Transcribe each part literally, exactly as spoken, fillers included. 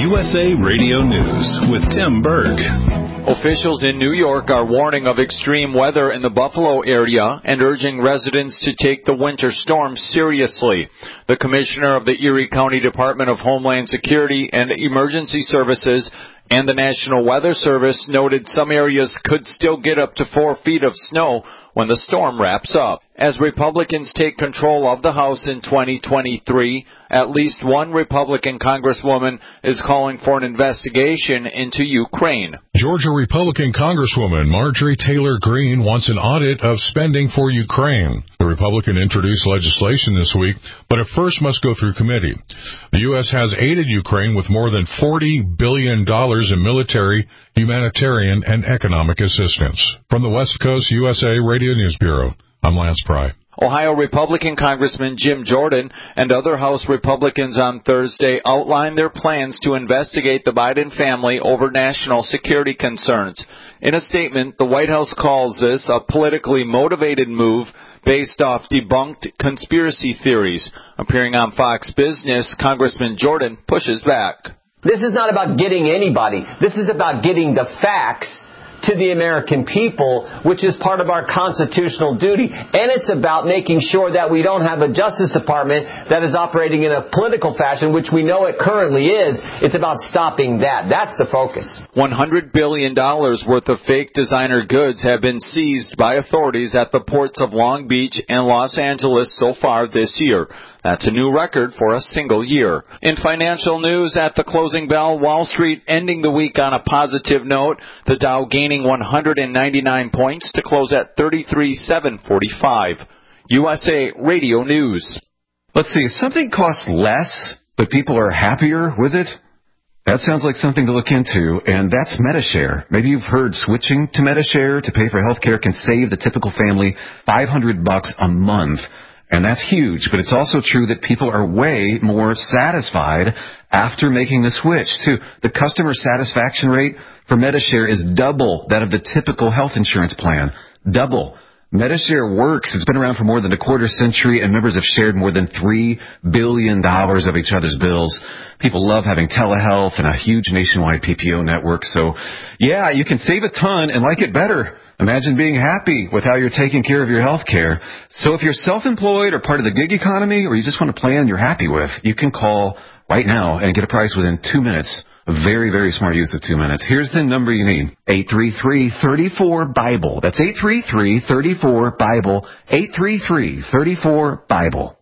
U S A Radio News with Tim Berg. Officials in New York are warning of extreme weather in the Buffalo area and urging residents to take the winter storm seriously. The commissioner of the Erie County Department of Homeland Security and Emergency Services and the National Weather Service noted some areas could still get up to four feet of snow when the storm wraps up. As Republicans take control of the House in twenty twenty-three, at least one Republican congresswoman is calling for an investigation into Ukraine. Georgia Republican Congresswoman Marjorie Taylor Greene wants an audit of spending for Ukraine. The Republican introduced legislation this week, but it first must go through committee. The U S has aided Ukraine with more than forty billion dollars in military, humanitarian, and economic assistance. From the West Coast U S A Radio News Bureau, I'm Lance Pry. Ohio Republican Congressman Jim Jordan and other House Republicans on Thursday outlined their plans to investigate the Biden family over national security concerns. In a statement, the White House calls this a politically motivated move based off debunked conspiracy theories. Appearing on Fox Business, Congressman Jordan pushes back. This is not about getting anybody. This is about getting the facts to the American people, which is part of our constitutional duty. And it's about making sure that we don't have a Justice Department that is operating in a political fashion, which we know it currently is. It's about stopping that. That's the focus. one hundred billion dollars worth of fake designer goods have been seized by authorities at the ports of Long Beach and Los Angeles so far this year. That's a new record for a single year. In financial news, at the closing bell, Wall Street ending the week on a positive note, the Dow gaining one hundred ninety-nine points to close at thirty-three thousand seven hundred forty-five. U S A Radio News. Let's see, if something costs less, but people are happier with it, that sounds like something to look into, and that's Medi-Share. Maybe you've heard switching to Medi-Share to pay for health care can save the typical family five hundred bucks a month. And that's huge, but it's also true that people are way more satisfied after making the switch, too. The customer satisfaction rate for Medi-Share is double that of the typical health insurance plan. Double. Medi-Share works. It's been around for more than a quarter century, and members have shared more than three billion dollars of each other's bills. People love having telehealth and a huge nationwide P P O network. So, yeah, you can save a ton and like it better. Imagine being happy with how you're taking care of your health care. So if you're self-employed or part of the gig economy, or you just want a plan you're happy with, you can call right now and get a price within two minutes. A very, very smart use of two minutes. Here's the number you need. eight three three, three four, BIBLE. That's eight three three, three four, BIBLE. eight three three, three four, BIBLE.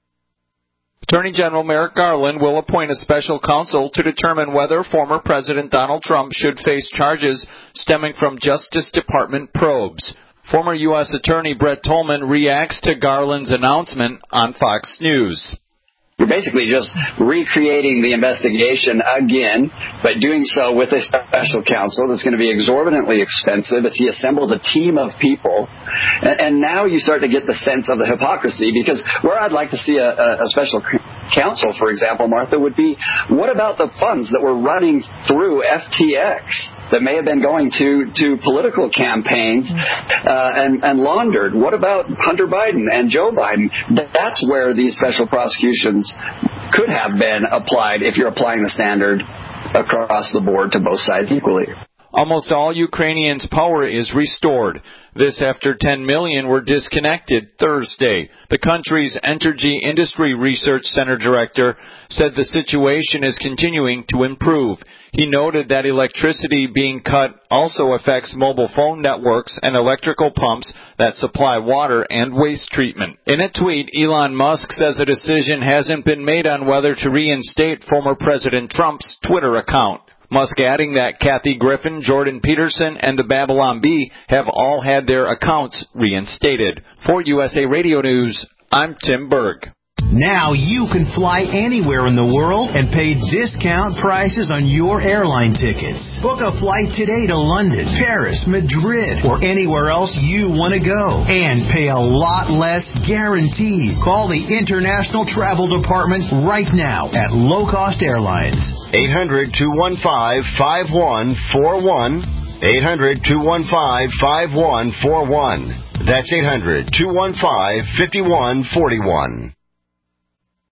Attorney General Merrick Garland will appoint a special counsel to determine whether former President Donald Trump should face charges stemming from Justice Department probes. Former U S Attorney Brett Tolman reacts to Garland's announcement on Fox News. You're basically just recreating the investigation again, but doing so with a special counsel that's going to be exorbitantly expensive as he assembles a team of people. And, and now you start to get the sense of the hypocrisy, because where I'd like to see a, a, a special counsel, for example, Martha, would be, what about the funds that were running through F T X that may have been going to, to political campaigns uh, and, and laundered? What about Hunter Biden and Joe Biden? That's where these special prosecutions could have been applied if you're applying the standard across the board to both sides equally. Almost all Ukrainians' power is restored. This after ten million were disconnected Thursday. The country's Energy Industry Research Center director said the situation is continuing to improve. He noted that electricity being cut also affects mobile phone networks and electrical pumps that supply water and waste treatment. In a tweet, Elon Musk says a decision hasn't been made on whether to reinstate former President Trump's Twitter account. Musk adding that Kathy Griffin, Jordan Peterson, and the Babylon Bee have all had their accounts reinstated. For U S A Radio News, I'm Tim Berg. Now you can fly anywhere in the world and pay discount prices on your airline tickets. Book a flight today to London, Paris, Madrid, or anywhere else you want to go. And pay a lot less guaranteed. Call the International Travel Department right now at Low Cost Airlines. eight hundred, two one five, five one four one. eight hundred, two one five, five one four one. That's eight hundred, two one five, five one four one.